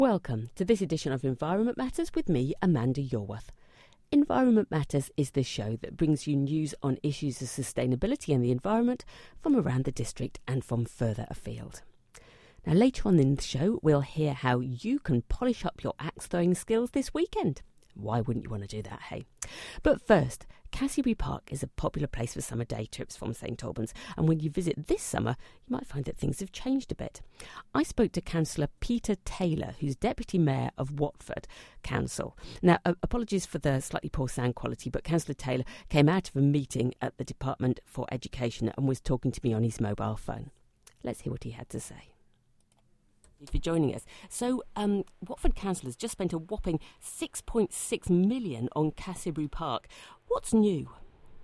Welcome to this edition of Environment Matters with me, Amanda Yorworth. Environment Matters is the show that brings you news on issues of sustainability and the environment from around the district and from further afield. Now, later on in the show, we'll hear how you can polish up your axe-throwing skills this weekend. Why wouldn't you want to do that, hey? But first, Cassiary Park is a popular place for summer day trips from St Albans, and when you visit this summer, you might find that things have changed a bit. I spoke to Councillor Peter Taylor, who's Deputy Mayor of Watford Council. Now, apologies for the slightly poor sound quality, but Councillor Taylor came out of a meeting at the Department for Education and was talking to me on his mobile phone. Let's hear what he had to say. For joining us. So, Watford Council has just spent a whopping £6.6 million on Cassiary Park. What's new?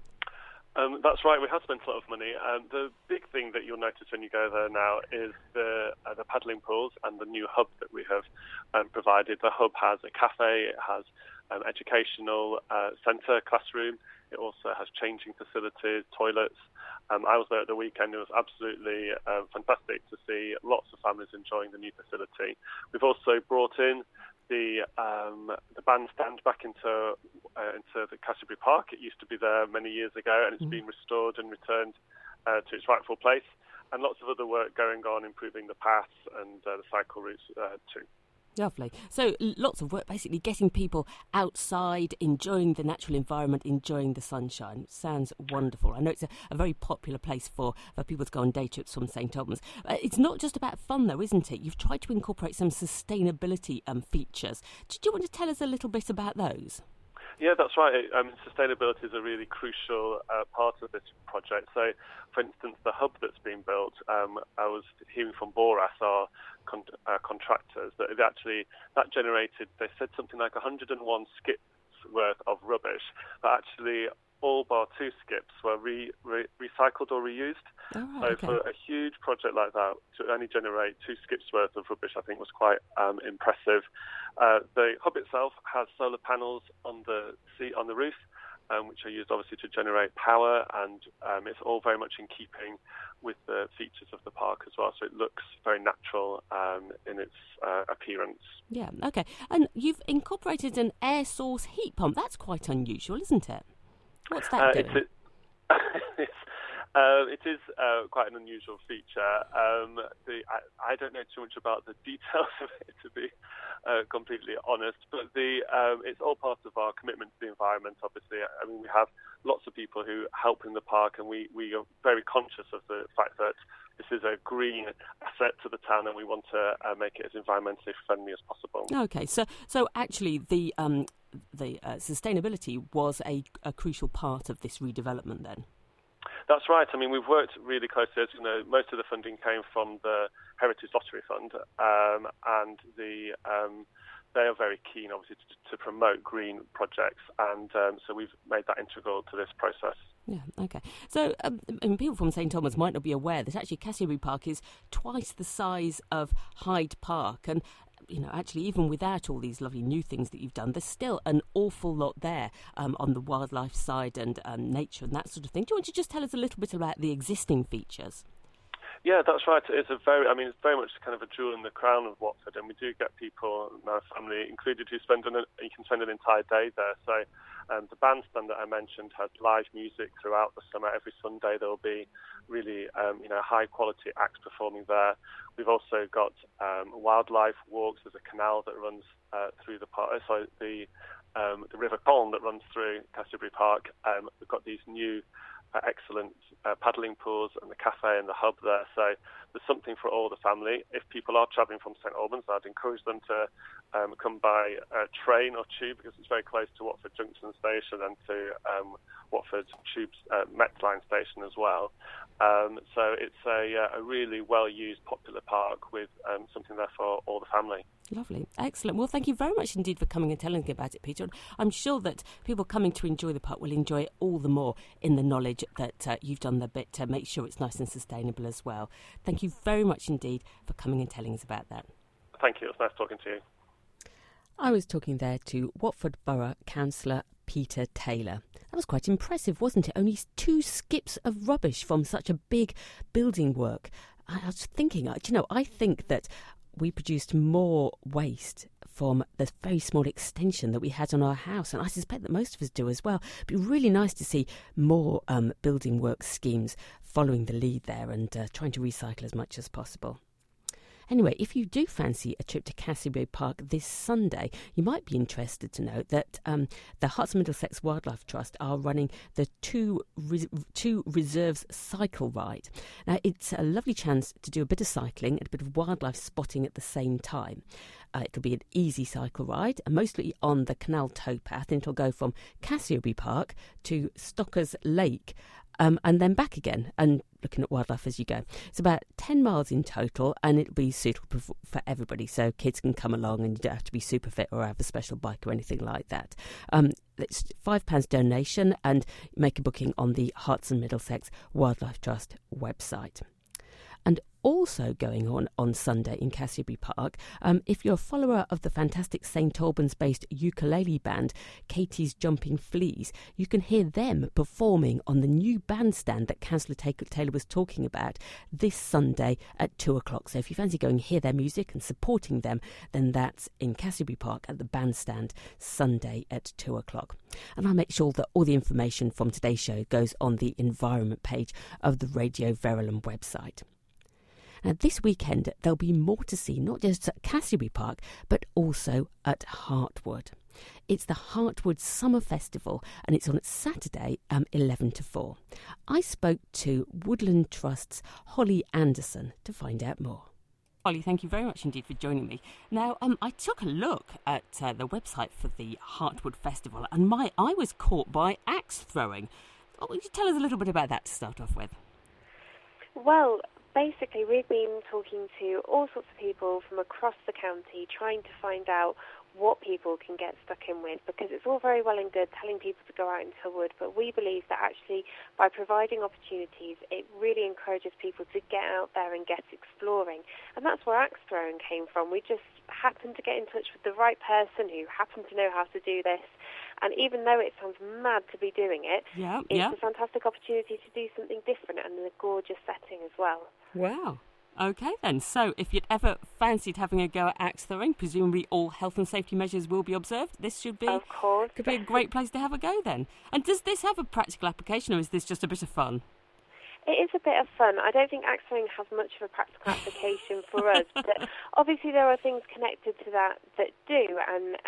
That's right, we have spent a lot of money. The big thing that you'll notice when you go there now is the paddling pools and the new hub that we have provided. The hub has a cafe, it has an educational centre, classroom. It also has changing facilities, toilets. I was there at the weekend. It was absolutely fantastic to see lots of families enjoying the new facility. We've also brought in the bandstand back into the Cassiary Park. It used to be there many years ago, and it's been restored and returned to its rightful place. And lots of other work going on, improving the paths and the cycle routes too. Lovely. So lots of work, basically getting people outside, enjoying the natural environment, enjoying the sunshine. Sounds wonderful. I know it's a very popular place for people to go on day trips from St Albans. It's not just about fun, though, isn't it? You've tried to incorporate some sustainability features. Do you want to tell us a little bit about those? Yeah, that's right. Sustainability is a really crucial part of this project. So, for instance, the hub that's been built, I was hearing from Boras, our contractors, that generated, they said something like 101 skips worth of rubbish, but actually all bar 2 skips were recycled or reused. Oh, so okay. For a huge project like that, to only generate 2 skips worth of rubbish, I think was quite impressive. The hub itself has solar panels on the roof, which are used obviously to generate power, and it's all very much in keeping with the features of the park as well. So it looks very natural in its appearance. Yeah, okay. And you've incorporated an air source heat pump. That's quite unusual, isn't it? What's that doing? It is quite an unusual feature. I don't know too much about the details of it, to be completely honest, but it's all part of our commitment to the environment, obviously. I mean, we have lots of people who help in the park, and we are very conscious of the fact that this is a green asset to the town, and we want to make it as environmentally friendly as possible. Okay, so actually the sustainability was a crucial part of this redevelopment then? That's right. I mean, we've worked really closely. As you know, most of the funding came from the Heritage Lottery Fund, and they are very keen, obviously, to promote green projects, and so we've made that integral to this process. Yeah, okay. So people from St Albans might not be aware that actually Cassiary Park is twice the size of Hyde Park, and actually, even without all these lovely new things that you've done, there's still an awful lot there on the wildlife side and nature and that sort of thing. Do you want to just tell us a little bit about the existing features? Yeah, that's right. It's very much kind of a jewel in the crown of Watford, and we do get people, my family included, who you can spend an entire day there. So the bandstand that I mentioned has live music throughout the summer. Every Sunday there will be really high quality acts performing there. We've also got wildlife walks. There's a canal that runs through the park. The River Colne that runs through Cassiary Park. We've got these new excellent paddling pools and the cafe and the hub there. So there's something for all the family. If people are travelling from St Albans, I'd encourage them to come by train or tube, because it's very close to Watford Junction Station and to Watford Tube's Met Line Station as well. So it's a really well-used, popular park with something there for all the family. Lovely. Excellent. Well, thank you very much indeed for coming and telling me about it, Peter. I'm sure that people coming to enjoy the park will enjoy it all the more in the knowledge that you've done the bit to make sure it's nice and sustainable as well. Thank you very much indeed for coming and telling us about that. Thank you. It was nice talking to you. I was talking there to Watford Borough Councillor Peter Taylor. That was quite impressive, wasn't it? Only 2 skips of rubbish from such a big building work. I was thinking, I think that we produced more waste from the very small extension that we had on our house, and I suspect that most of us do as well. It'd be really nice to see more building work schemes following the lead there and trying to recycle as much as possible. Anyway, if you do fancy a trip to Castlereagh Park this Sunday, you might be interested to know that the Herts and Middlesex Wildlife Trust are running the two Reserves cycle ride. Now, it's a lovely chance to do a bit of cycling and a bit of wildlife spotting at the same time. It'll be an easy cycle ride, mostly on the Canal towpath, and it'll go from Castlereagh Park to Stockers Lake, and then back again, and looking at wildlife as you go. It's about 10 miles in total, and it'll be suitable for everybody, so kids can come along and you don't have to be super fit or have a special bike or anything like that. It's £5 donation, and make a booking on the Herts and Middlesex Wildlife Trust website. And also going on Sunday in Castlereagh Park, if you're a follower of the fantastic St Albans-based ukulele band Katie's Jumping Fleas, you can hear them performing on the new bandstand that Councillor Taylor was talking about this Sunday at 2 o'clock. So if you fancy going hear their music and supporting them, then that's in Castlereagh Park at the bandstand Sunday at 2 o'clock. And I'll make sure that all the information from today's show goes on the environment page of the Radio Verulam website. Now, this weekend, there'll be more to see, not just at Castlereagh Park, but also at Hartwood. It's the Hartwood Summer Festival, and it's on Saturday, 11 to 4. I spoke to Woodland Trust's Holly Anderson to find out more. Holly, thank you very much indeed for joining me. Now, I took a look at the website for the Hartwood Festival, and my eye was caught by axe throwing. Would you tell us a little bit about that to start off with? Well, basically, we've been talking to all sorts of people from across the county, trying to find out what people can get stuck in with, because it's all very well and good telling people to go out into the wood, but we believe that actually by providing opportunities, it really encourages people to get out there and get exploring. And that's where axe throwing came from. We just happened to get in touch with the right person who happened to know how to do this. And even though it sounds mad to be doing it, it's a fantastic opportunity to do something different and in a gorgeous setting as well. Wow. OK then, so if you'd ever fancied having a go at axe throwing, presumably all health and safety measures will be observed. This should be, of course, could be a great place to have a go then. And does this have a practical application, or is this just a bit of fun? It is a bit of fun. I don't think axe throwing has much of a practical application for us, but obviously there are things connected to that do. And,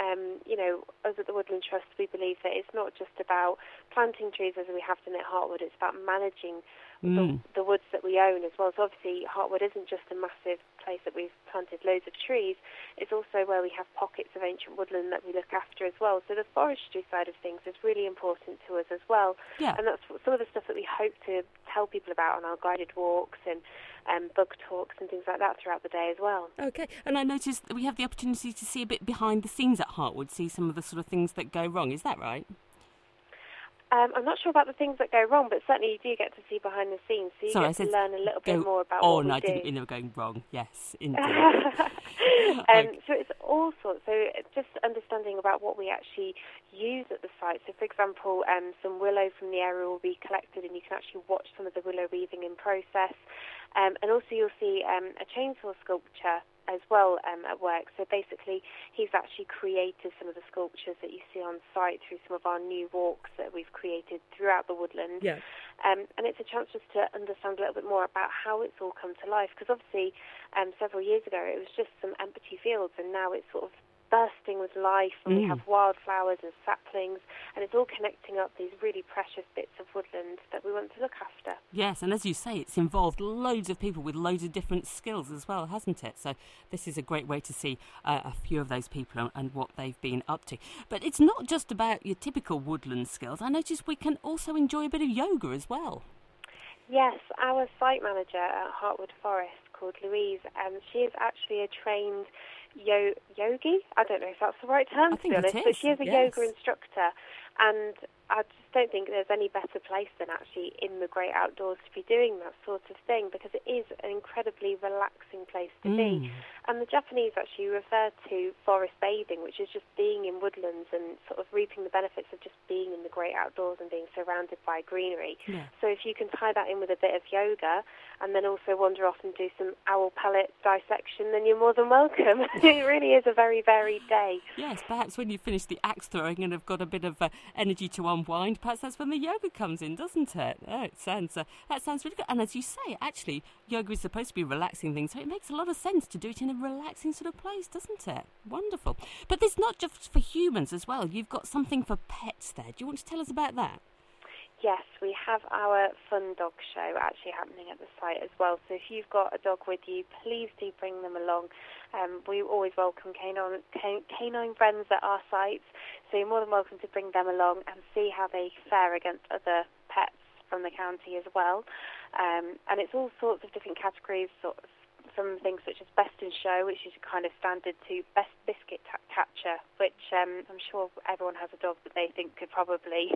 us at the Woodland Trust, we believe that it's not just about planting trees as we have done at Hartwood, it's about managing the woods that we own as well. So obviously Hartwood isn't just a massive place that we've planted loads of trees, it's also where we have pockets of ancient woodland that we look after as well. So the forestry side of things is really important to us as well. Yeah. And that's some of the stuff that we hope to tell people about on our guided walks and bug talks and things like that throughout the day as well. OK, and I noticed that we have the opportunity to see a bit behind the scenes at Hartwood, see some of the sort of things that go wrong. Is that right? I'm not sure about the things that go wrong, but certainly you do get to see behind the scenes, so you get to learn a little bit more about what we do. I didn't mean they were going wrong. Yes, indeed. So it's all sorts. So just understanding about what we actually use at the site. So, for example, some willow from the area will be collected, and you can actually watch some of the willow weaving in process. And also you'll see a chainsaw sculpture as well at work. So basically he's actually created some of the sculptures that you see on site through some of our new walks that we've created throughout the woodland. Yeah. And it's a chance just to understand a little bit more about how it's all come to life, because obviously several years ago it was just some empty fields, and now it's sort of bursting with life, and we have wildflowers and saplings, and it's all connecting up these really precious bits of woodland that we want to look after. Yes, and as you say, it's involved loads of people with loads of different skills as well, hasn't it? So this is a great way to see a few of those people and what they've been up to. But it's not just about your typical woodland skills. I noticed we can also enjoy a bit of yoga as well. Yes, our site manager at Hartwood Forest, called Louise, she is actually a trained yogi. I don't know if that's the right term, to be honest, but she is a yoga instructor, and I just don't think there's any better place than actually in the great outdoors to be doing that sort of thing, because it is an incredibly relaxing place to be. And the Japanese actually refer to forest bathing, which is just being in woodlands and sort of reaping the benefits of just being in the great outdoors and being surrounded by greenery. Yeah. So if you can tie that in with a bit of yoga and then also wander off and do some owl pellet dissection, then you're more than welcome. It really is a very varied day. Yes, perhaps when you finish the axe throwing and have got a bit of energy to unwind, perhaps that's when the yoga comes in, doesn't it? Oh, that sounds really good. And as you say, actually, yoga is supposed to be a relaxing thing, so it makes a lot of sense to do it in a relaxing sort of place, doesn't it? Wonderful. But there's not just for humans as well. You've got something for pets there. Do you want to tell us about that? Yes, we have our fun dog show actually happening at the site as well. So if you've got a dog with you, please do bring them along. We always welcome canine friends at our sites, so you're more than welcome to bring them along and see how they fare against other pets from the county as well. And it's all sorts of different categories, sort of from things such as Best in Show, which is kind of standard, to Best Biscuit Catcher, which I'm sure everyone has a dog that they think could probably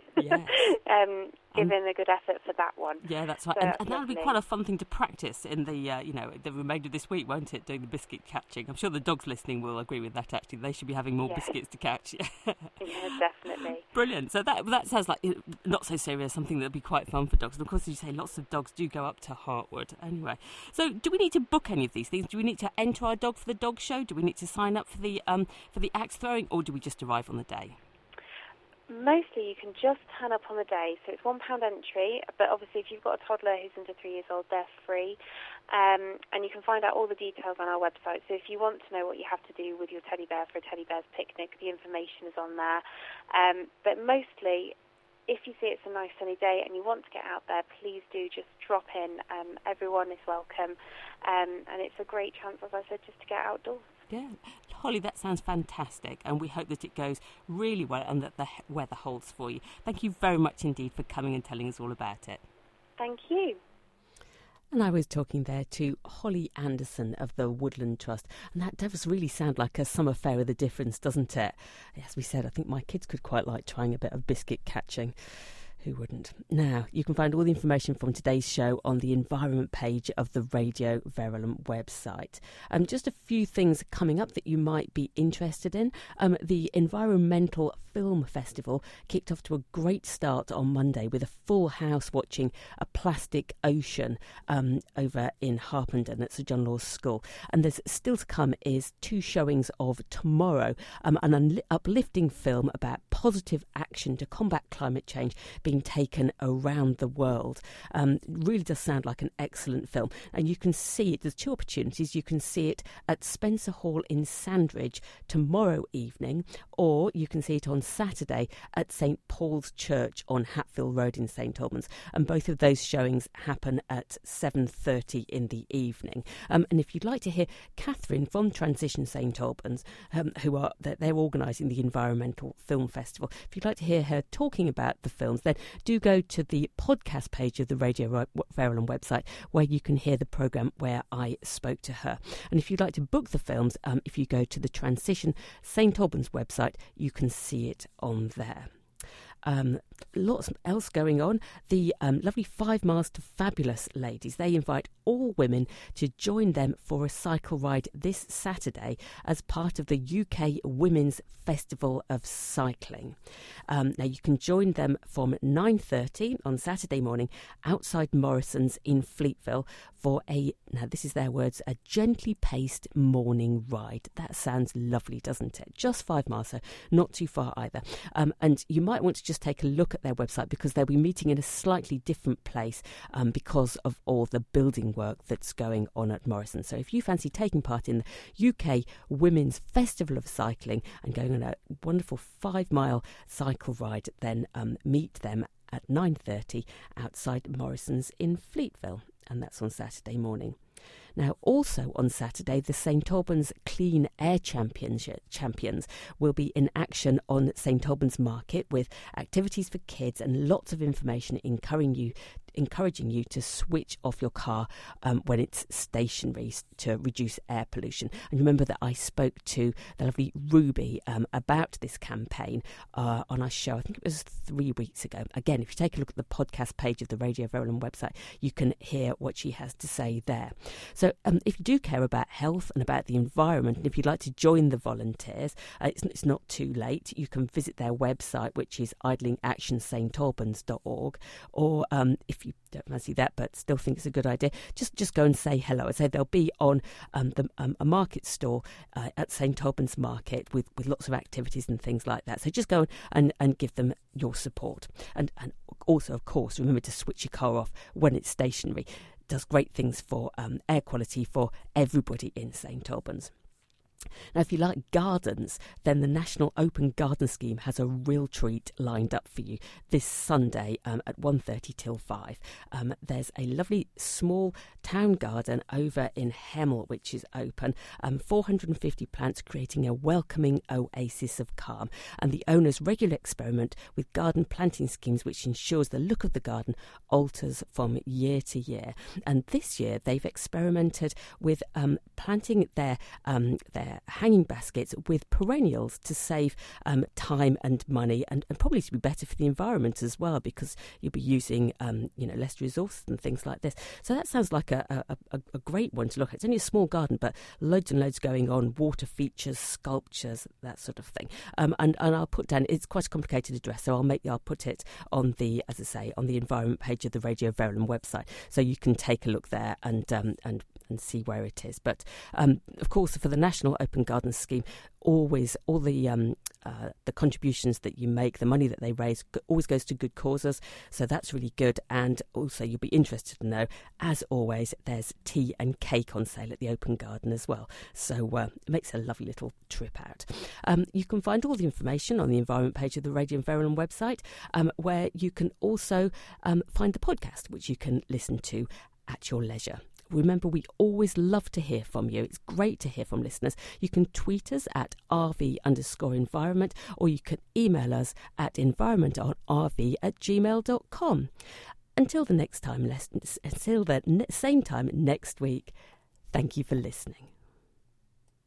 give in a good effort for that one. Yeah, that's right. So and that'll be quite a fun thing to practice in the the remainder of this week, won't it, doing the biscuit catching? I'm sure the dogs listening will agree with that, actually. They should be having more biscuits to catch. Yeah, definitely. Brilliant. So that sounds like not so serious, something that would be quite fun for dogs. And of course, as you say, lots of dogs do go up to Hartwood. Anyway, so do we need to book any of these things? Do we need to enter our dog for the dog show? Do we need to sign up for the axe throwing, or do we just arrive on the day? Mostly you can just turn up on the day, so it's £1 entry, but obviously if you've got a toddler who's under 3 years old, they're free, and you can find out all the details on our website. So if you want to know what you have to do with your teddy bear for a teddy bear's picnic, the information is on there. But mostly, if you see it's a nice sunny day and you want to get out there, please do just drop in. Everyone is welcome, and it's a great chance, as I said, just to get outdoors. Yeah, Holly, that sounds fantastic, and we hope that it goes really well and that the weather holds for you. Thank you very much indeed for coming and telling us all about it. Thank you. And I was talking there to Holly Anderson of the Woodland Trust, and that does really sound like a summer fair with a difference, doesn't it? As we said, I think my kids could quite like trying a bit of biscuit catching. Who wouldn't? Now, you can find all the information from today's show on the environment page of the Radio Verulam website. Just a few things coming up that you might be interested in. The Environmental Film Festival kicked off to a great start on Monday with a full house watching A Plastic Ocean over in Harpenden at Sir John Law's School. And there's still to come is 2 showings of Tomorrow, an uplifting film about positive action to combat climate change being taken around the world. It really does sound like an excellent film, and you can see it. There's 2 opportunities. You can see it at Spencer Hall in Sandridge tomorrow evening, or you can see it on Saturday at St Paul's Church on Hatfield Road in St Albans, and both of those showings happen at 7:30 in the evening. And if you'd like to hear Catherine from Transition St Albans, they're organising the Environmental Film Festival, if you'd like to hear her talking about the films, then do go to the podcast page of the Radio Verulam website, where you can hear the programme where I spoke to her. And if you'd like to book the films, if you go to the Transition St Albans website, you can see it on there. Lots else going on. The lovely 5 Miles to Fabulous ladies, they invite all women to join them for a cycle ride this Saturday as part of the UK Women's Festival of Cycling. Now you can join them from 9:30 on Saturday morning outside Morrison's in Fleetville for now this is their words, a gently paced morning ride. That sounds lovely, doesn't it? Just 5 miles, so not too far either. And you might want to just take a look at their website, because they'll be meeting in a slightly different place because of all the building work that's going on at Morrison. So if you fancy taking part in the UK Women's Festival of Cycling and going on a wonderful 5 mile cycle ride, then meet them at 9:30 outside Morrison's in Fleetville, and that's on Saturday morning. Now, also on Saturday, the St Albans Clean Air Champions will be in action on St Albans Market with activities for kids and lots of information encouraging encouraging you to switch off your car when it's stationary to reduce air pollution. And remember that I spoke to the lovely Ruby about this campaign on our show, I think it was 3 weeks ago. Again, if you take a look at the podcast page of the Radio Verulam website, you can hear what she has to say there. So if you do care about health and about the environment, and if you'd like to join the volunteers, it's not too late. You can visit their website, which is idlingactionsaintalbans.org, or if you don't fancy that but still think it's a good idea, just go and say hello. I say they'll be on a market stall at St Albans Market with lots of activities and things like that. So just go and give them your support. And also, of course, remember to switch your car off when it's stationary. It does great things for air quality for everybody in St Albans. Now, if you like gardens, then the National Open Garden Scheme has a real treat lined up for you this Sunday at 1:30 till 5. There's a lovely small town garden over in Hemel, which is open. 450 plants creating a welcoming oasis of calm. And the owners regularly experiment with garden planting schemes, which ensures the look of the garden alters from year to year. And this year they've experimented with planting their hanging baskets with perennials to save time and money, and probably to be better for the environment as well, because you'll be using less resources and things like this. So that sounds like a great one to look at. It's only a small garden, but loads and loads going on, water features, sculptures, that sort of thing. And I'll put down, it's quite a complicated address, so I'll put it on the, as I say, on the environment page of the Radio Verulam website, so you can take a look there and see where it is. But of course, for the National Open Garden Scheme, always all the contributions that you make, the money that they raise, always goes to good causes. So that's really good. And also, you'll be interested to know, as always, there's tea and cake on sale at the Open Garden as well. So it makes a lovely little trip out. You can find all the information on the environment page of the Radio Verulam website, where you can also find the podcast, which you can listen to at your leisure. Remember, we always love to hear from you. It's great to hear from listeners. You can tweet us at RV_environment, or you can email us at environmentonrv@gmail.com. Until the next time, same time next week, thank you for listening.